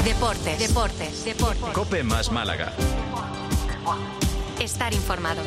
Deportes. COPE más Málaga. Estar informado.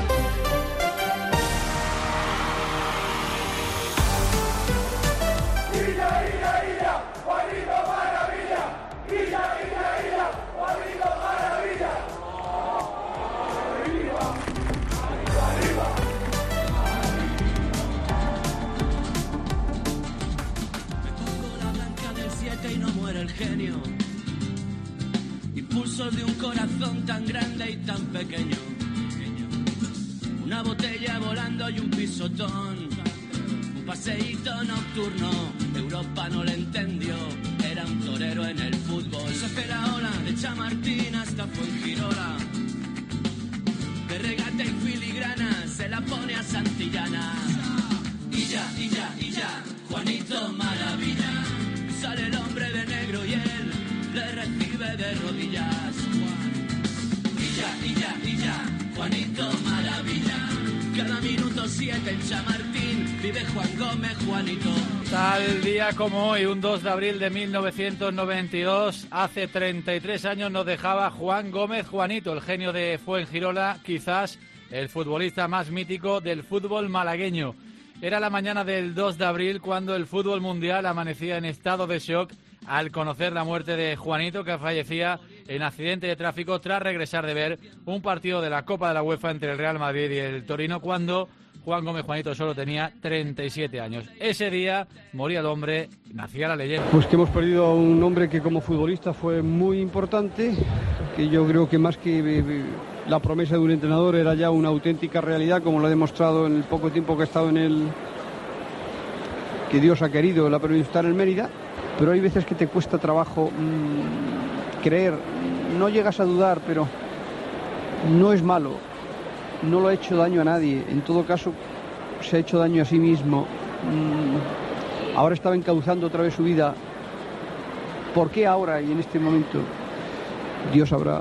Impulsos de un corazón tan grande y tan pequeño. Una botella volando y un pisotón. Un paseíto nocturno. Europa no le entendió. Era un torero en el fútbol. Se hace la ola de Chamartín hasta Fuengirola. De regate y filigrana se la pone a Santillana. Y ya, Juanito Maravilla. Sale el hombre de negro y él le recibe de rodillas. Y ya, Juanito Maravilla. Cada minuto 7 en Chamartín vive Juan Gómez Juanito. Tal día como hoy, un 2 de abril de 1992, hace 33 años nos dejaba Juan Gómez Juanito, el genio de Fuengirola, quizás el futbolista más mítico del fútbol malagueño. Era la mañana del 2 de abril cuando el fútbol mundial amanecía en estado de shock al conocer la muerte de Juanito, que fallecía en accidente de tráfico tras regresar de ver un partido de la Copa de la UEFA entre el Real Madrid y el Torino, cuando Juan Gómez Juanito solo tenía 37 años. Ese día moría el hombre, nacía la leyenda. Pues que hemos perdido a un hombre que como futbolista fue muy importante, que yo creo que más que la promesa de un entrenador era ya una auténtica realidad, como lo ha demostrado en el poco tiempo que ha estado que Dios ha querido, la permitido estar en Mérida. Pero hay veces que te cuesta trabajo creer, no llegas a dudar, pero no es malo, no lo ha hecho daño a nadie, en todo caso se ha hecho daño a sí mismo. Ahora estaba encauzando otra vez su vida. ¿Por qué ahora y en este momento? Dios sabrá.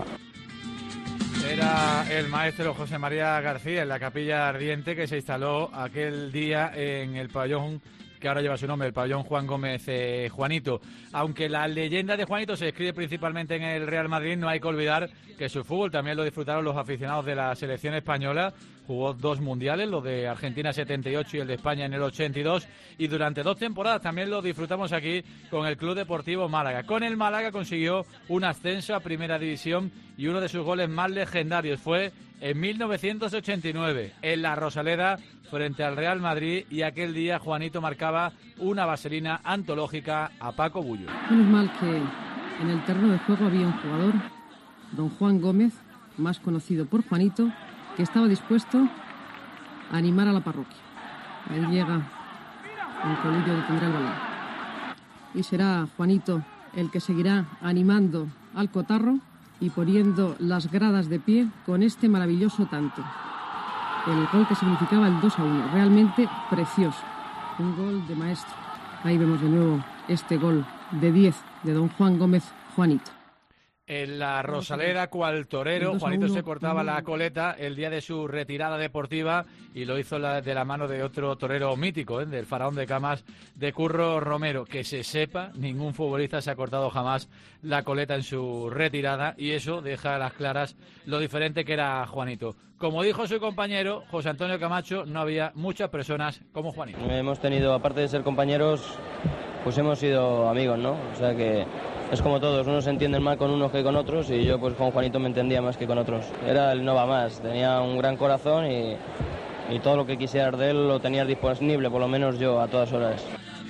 Era el maestro José María García en la Capilla Ardiente, que se instaló aquel día en el pabellón que ahora lleva su nombre, el pabellón Juan Gómez Juanito. Aunque la leyenda de Juanito se escribe principalmente en el Real Madrid, no hay que olvidar que su fútbol también lo disfrutaron los aficionados de la selección española. Jugó 2 mundiales, los de Argentina 78 y el de España en el 82, y durante 2 temporadas también lo disfrutamos aquí con el Club Deportivo Málaga. Con el Málaga consiguió un ascenso a Primera División y uno de sus goles más legendarios fue en 1989, en la Rosaleda, frente al Real Madrid, y aquel día Juanito marcaba una vaselina antológica a Paco Bullo. Menos mal que en el terreno de juego había un jugador, don Juan Gómez, más conocido por Juanito, que estaba dispuesto a animar a la parroquia. Ahí llega el colillo de tendrá el balón. Y será Juanito el que seguirá animando al cotarro y poniendo las gradas de pie con este maravilloso tanto. El gol que significaba el 2-1, realmente precioso. Un gol de maestro. Ahí vemos de nuevo este gol de 10 de don Juan Gómez Juanito. En la Rosaleda, cual torero, Juanito se cortaba la coleta el día de su retirada deportiva y lo hizo de la mano de otro torero mítico, del faraón de camas, de Curro Romero. Que se sepa, ningún futbolista se ha cortado jamás la coleta en su retirada, y eso deja a las claras lo diferente que era Juanito. Como dijo su compañero, José Antonio Camacho, no había muchas personas como Juanito. Hemos tenido, aparte de ser compañeros, pues hemos sido amigos, ¿no? O sea que es como todos, unos se entienden más con unos que con otros, y yo pues con Juanito me entendía más que con otros. Era el no va más, tenía un gran corazón y todo lo que quisieras de él lo tenías disponible, por lo menos yo, a todas horas.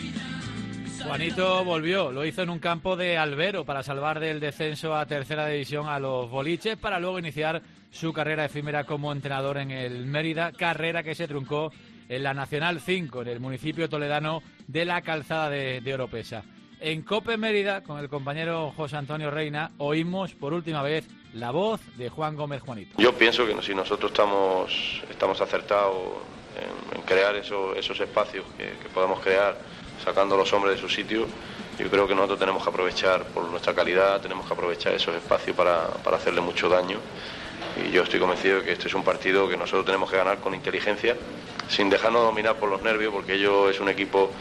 Juanito volvió, lo hizo en un campo de Albero para salvar del descenso a Tercera División a los Boliches, para luego iniciar su carrera efímera como entrenador en el Mérida, carrera que se truncó en la Nacional 5, en el municipio toledano de la Calzada de Oropesa. En COPE Mérida, con el compañero José Antonio Reina, oímos por última vez la voz de Juan Gómez Juanito. Yo pienso que si nosotros estamos acertados en crear esos espacios que podemos crear, sacando a los hombres de su sitio, yo creo que nosotros tenemos que aprovechar, por nuestra calidad, tenemos que aprovechar esos espacios para hacerle mucho daño. Y yo estoy convencido de que este es un partido que nosotros tenemos que ganar con inteligencia, sin dejarnos dominar por los nervios, porque ellos es un equipo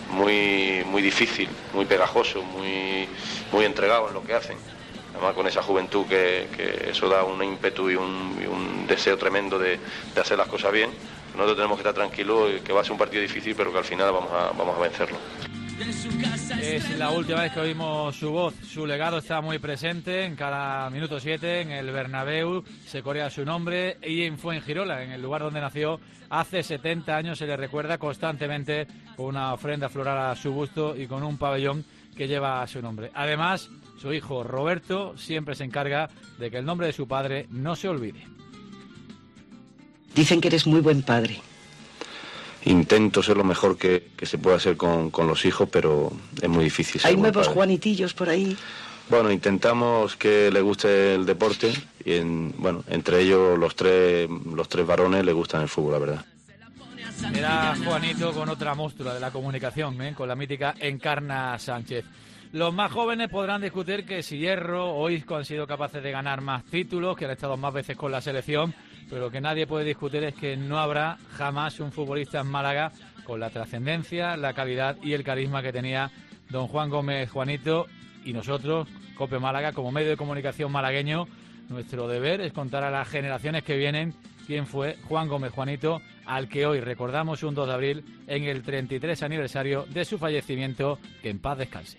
muy difícil, muy pegajoso, muy entregado en lo que hacen. Además con esa juventud que eso da un ímpetu y un deseo tremendo de hacer las cosas bien. Nosotros tenemos que estar tranquilos, que va a ser un partido difícil, pero que al final vamos a vencerlo. Es la última vez que oímos su voz. Su legado está muy presente en cada minuto 7, en el Bernabéu se corea su nombre, y en Fuengirola, en el lugar donde nació hace 70 años, se le recuerda constantemente con una ofrenda floral a su busto y con un pabellón que lleva su nombre. Además, su hijo Roberto siempre se encarga de que el nombre de su padre no se olvide. Dicen que eres muy buen padre. Intento ser lo mejor que se pueda hacer con los hijos, pero es muy difícil. Hay nuevos Juanitillos por ahí. Bueno, intentamos que le guste el deporte y entre ellos los tres varones le gustan el fútbol, la verdad. Era Juanito con otra monstrua de la comunicación, con la mítica Encarna Sánchez. Los más jóvenes podrán discutir que si Hierro o Isco han sido capaces de ganar más títulos, que han estado más veces con la selección, pero lo que nadie puede discutir es que no habrá jamás un futbolista en Málaga con la trascendencia, la calidad y el carisma que tenía don Juan Gómez Juanito. Y nosotros, COPE Málaga, como medio de comunicación malagueño, nuestro deber es contar a las generaciones que vienen quién fue Juan Gómez Juanito, al que hoy recordamos un 2 de abril en el 33 aniversario de su fallecimiento. Que en paz descanse.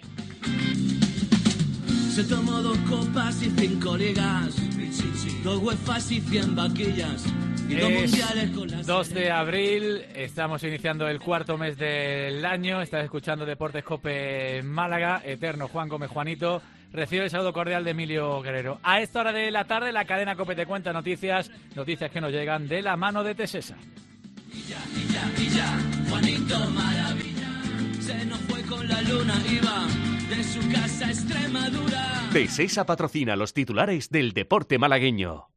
Se tomó 2 copas y 5 ligas, 2 UEFAs y 100 vaquillas. Es 2 de abril, estamos iniciando el cuarto mes del año, estás escuchando Deportes COPE Málaga, eterno Juan Gómez Juanito. Recibe el saludo cordial de Emilio Guerrero. A esta hora de la tarde, la cadena COPE te cuenta noticias que nos llegan de la mano de Tesesa. Y ya, Juanito maravilla, se nos fue con la luna, iba de su casa a Extremadura. Tesesa patrocina los titulares del deporte malagueño.